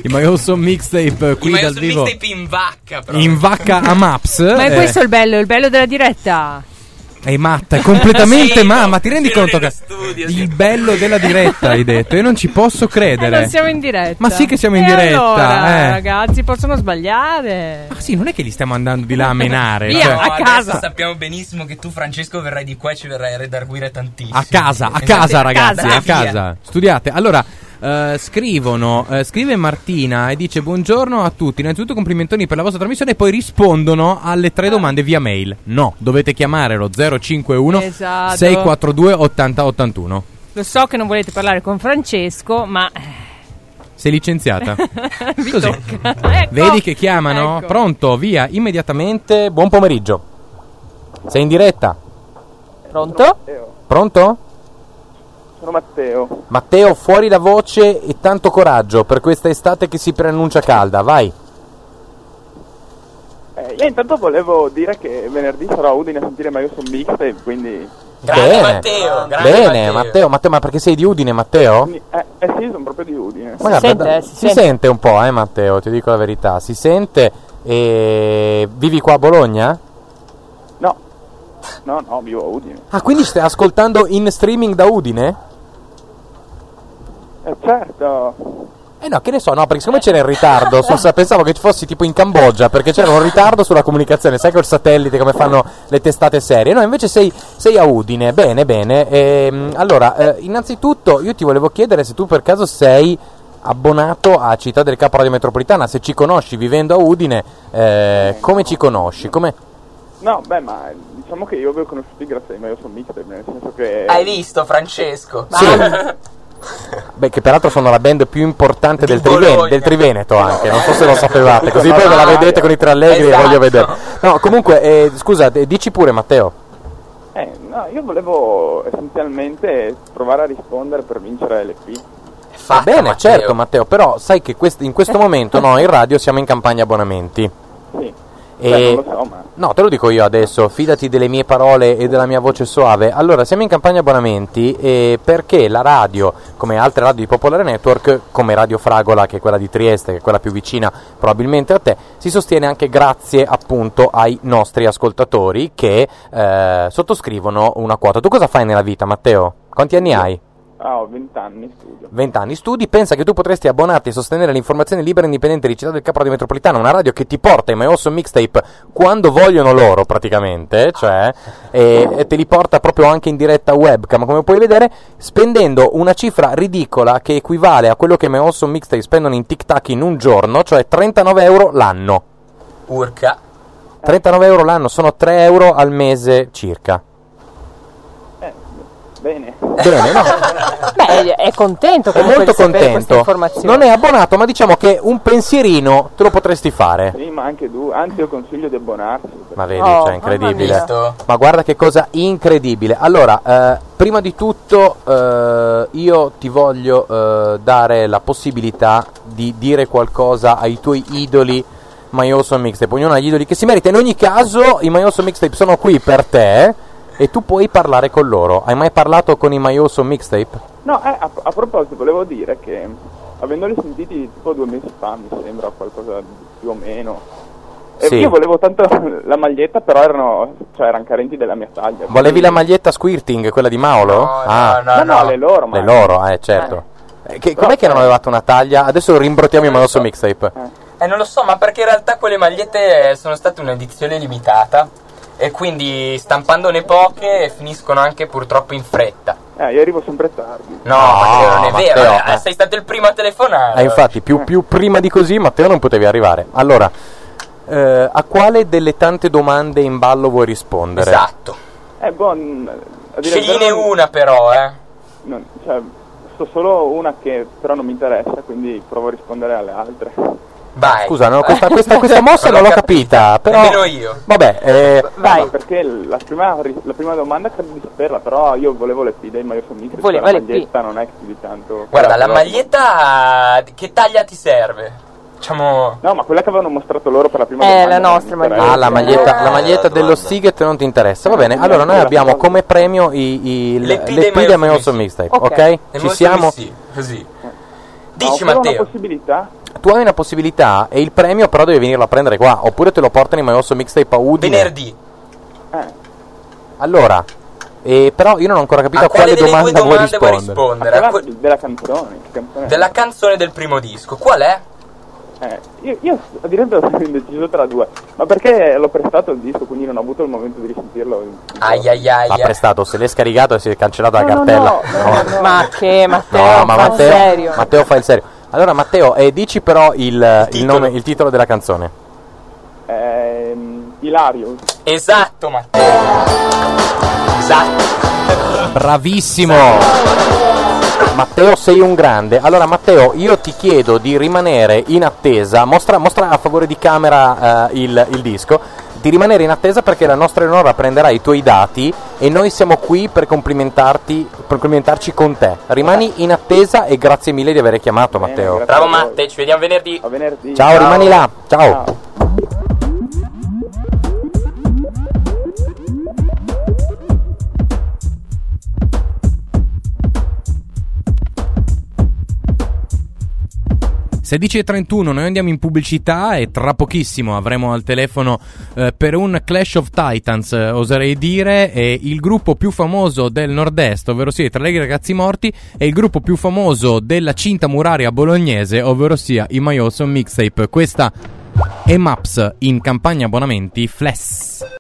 I My Awesome Mixtape qui dal vivo. Mixtape in vacca, però. In vacca a Maps. Ma è questo il bello della diretta. È matta, è completamente Sì, ma ti rendi conto che studio, il bello della diretta hai detto? Io non ci posso credere. Non siamo in diretta. Ma sì che siamo in diretta. Allora, ragazzi, possono sbagliare. Ma sì, non è che li stiamo andando di là a menare. Via, cioè, a casa. Sappiamo benissimo che tu, Francesco, verrai di qua e ci verrai a redarguire tantissimo. a casa ragazzi, a casa. Studiate. Allora, scrive Martina e dice: buongiorno a tutti, innanzitutto complimentoni per la vostra trasmissione, e poi rispondono alle 3 domande via mail. No, dovete chiamare lo 051 642 8081. Lo so che non volete parlare con Francesco, ma Sei licenziata. vi Così. tocca. Ecco. Vedi che chiamano? Ecco. Pronto, via, immediatamente. Buon pomeriggio. Sei in diretta? Pronto? Pronto? Sono Matteo. Matteo, fuori la voce e tanto coraggio per questa estate che si preannuncia calda, vai. Io intanto volevo dire che venerdì sarò a Udine a sentire My Awesome Mixtape, quindi... Grande Matteo, grande Bene, Matteo, ma perché sei di Udine, Matteo? sì, sono proprio di Udine. Ma guarda, Si si sente un po', Matteo, ti dico la verità, si sente. E vivi qua a Bologna? No, vivo a Udine. Ah, quindi stai ascoltando in streaming da Udine? Certo. No, che ne so, no, perché siccome c'era il ritardo, pensavo che fossi tipo in Cambogia, perché c'era un ritardo sulla comunicazione, sai col satellite come fanno le testate serie, no, invece sei a Udine, bene, allora, innanzitutto io ti volevo chiedere se tu per caso sei abbonato a Città del Capo Radio Metropolitana, se ci conosci vivendo a Udine, come ci conosci, come... No, ma diciamo che io vi ho conosciuti grazie ai My Awesome Mixtape, nel senso che... Hai visto, Francesco? Sì. Beh, che peraltro sono la band più importante del Triveneto anche, non so se lo sapevate, così poi ve la vedete con i tre allegri, esatto. E voglio vedere. No, comunque, scusa, dici pure, Matteo. No, io volevo essenzialmente provare a rispondere per vincere l'EP. Va bene, certo, Matteo, però sai che in questo momento noi in radio siamo in campagna abbonamenti. Sì. E... non lo so, ma... No, te lo dico io adesso, fidati delle mie parole e della mia voce suave. Allora, siamo in campagna abbonamenti perché la radio, come altre radio di Popolare Network, come Radio Fragola, che è quella di Trieste, che è quella più vicina probabilmente a te, si sostiene anche grazie appunto ai nostri ascoltatori che sottoscrivono una quota. Tu cosa fai nella vita, Matteo? Quanti anni hai? Ho 20 anni studio. 20 anni studi, pensa che tu potresti abbonarti e sostenere l'informazione libera e indipendente di Città del Capo Radio Metropolitana, una radio che ti porta i My Awesome Mixtape quando vogliono loro praticamente, cioè e te li porta proprio anche in diretta webcam, come puoi vedere, spendendo una cifra ridicola che equivale a quello che i My Awesome Mixtape spendono in tic-tac in un giorno, cioè 39 euro l'anno. Urca. 39 euro l'anno, sono 3 euro al mese circa. Bene, no? Beh, è contento È comunque molto di sapere queste contento. informazioni. Non è abbonato, ma diciamo che un pensierino te lo potresti fare. sì, ma anche tu, anzi io consiglio di abbonarsi. Ma vedi, Oh, cioè, incredibile. mamma mia. Ma guarda che cosa incredibile. Allora, prima di tutto io ti voglio dare la possibilità di dire qualcosa ai tuoi idoli My Awesome Mixtape. Ognuno ha gli idoli che si merita. In ogni caso, i My Awesome Mixtape sono qui per te e tu puoi parlare con loro. Hai mai parlato con i My Awesome Mixtape? No, a proposito, volevo dire che avendoli sentiti tipo 2 mesi fa, mi sembra qualcosa più o meno. Sì. Io volevo tanto la maglietta, però erano carenti della mia taglia. Volevi la maglietta Squirting, quella di Maolo? No, le loro, ma... Le loro, certo. Com'è che non avevate una taglia? Adesso rimbrottiamo i My Awesome Mixtape. Non lo so, ma perché in realtà quelle magliette sono state un'edizione limitata e quindi stampandone poche finiscono anche purtroppo in fretta. Io arrivo sempre tardi. No, Matteo, non è Matteo, vero, sei stato il primo a telefonare. Infatti, più prima di così, Matteo, non potevi arrivare. Allora, a quale delle tante domande in ballo vuoi rispondere? Esatto. Scegliene una però, sto solo una che però non mi interessa, quindi provo a rispondere alle altre. Vai. Scusa, no, questa mossa non l'ho capita, però... Nemmeno io. Vabbè, vai. No, perché la prima domanda credo di saperla, però io volevo le P dei My Awesome Mixtape. Voleva la le P. maglietta non è che più di tanto. Guarda, la però- maglietta che taglia ti serve? Diciamo... No, ma quella che avevano mostrato loro per la prima domanda. la non nostra mi interessa. maglietta. la maglietta dello Stiget non ti interessa. Va bene, allora noi abbiamo come premio le P dei My Awesome Mixtape, ok? Ci siamo? Sì, così. Ma Dici, ho solo Matteo. una possibilità? tu hai una possibilità e il premio però devi venirlo a prendere qua, oppure te lo portano in My Awesome Mixtape a Udine. Venerdì. Allora, però io non ho ancora capito A a quale delle domanda due vuoi domande vuoi rispondere. rispondere? Della canzone. Che canzone è? Della canzone del primo disco. Qual è? Io addirittura sono indeciso tra due, ma perché l'ho prestato il disco, quindi non ho avuto il momento di risentirlo. Ai ai ai. L'ha prestato, se l'è scaricato e si è cancellata la No, cartella. no. Ma che, Matteo, No, ma fa serio. Matteo fa il serio. Allora Matteo, dici però il titolo. il titolo della canzone. Hilarious. Esatto, Matteo. Esatto. Bravissimo! Matteo, sei un grande. Allora Matteo, io ti chiedo di rimanere in attesa. Mostra a favore di camera il disco. Di rimanere in attesa perché la nostra Eleonora prenderà i tuoi dati e noi siamo qui per complimentarci con te. Rimani in attesa e grazie mille di aver chiamato, Bene, Matteo. grazie. Bravo Matte, ci vediamo venerdì. A venerdì. Ciao, rimani là. Ciao. Ciao. Se 16:31 noi andiamo in pubblicità e tra pochissimo avremo al telefono per un Clash of Titans, oserei dire, il gruppo più famoso del nord-est, ovvero sia i Tre Allegri Ragazzi Morti, e il gruppo più famoso della cinta muraria bolognese, ovvero sia i My Awesome Mixtape. Questa è Maps in campagna abbonamenti Fless.